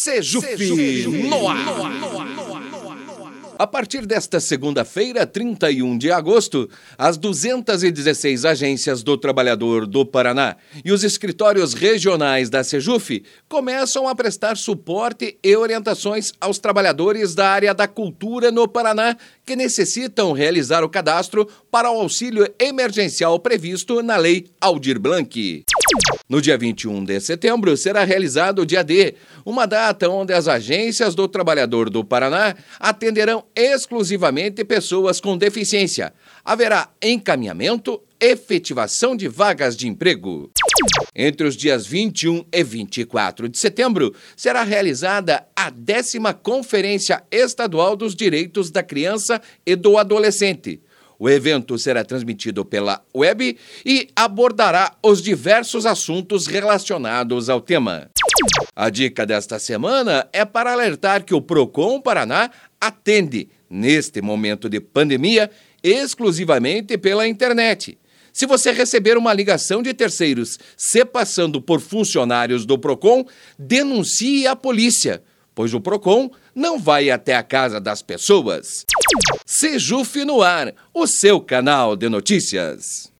Sejuf no ar. A partir desta segunda-feira, 31 de agosto, as 216 agências do trabalhador do Paraná e os escritórios regionais da Sejuf começam a prestar suporte e orientações aos trabalhadores da área da cultura no Paraná que necessitam realizar o cadastro para o auxílio emergencial previsto na Lei Aldir Blanc. No dia 21 de setembro, será realizado o Dia D, uma data onde as agências do trabalhador do Paraná atenderão exclusivamente pessoas com deficiência. Haverá encaminhamento, efetivação de vagas de emprego. Entre os dias 21 e 24 de setembro, será realizada a 10ª Conferência Estadual dos Direitos da Criança e do Adolescente. O evento será transmitido pela web e abordará os diversos assuntos relacionados ao tema. A dica desta semana é para alertar que o Procon Paraná atende, neste momento de pandemia, exclusivamente pela internet. Se você receber uma ligação de terceiros se passando por funcionários do Procon, denuncie a polícia, pois o Procon não vai até a casa das pessoas. Sejuf no ar, o seu canal de notícias.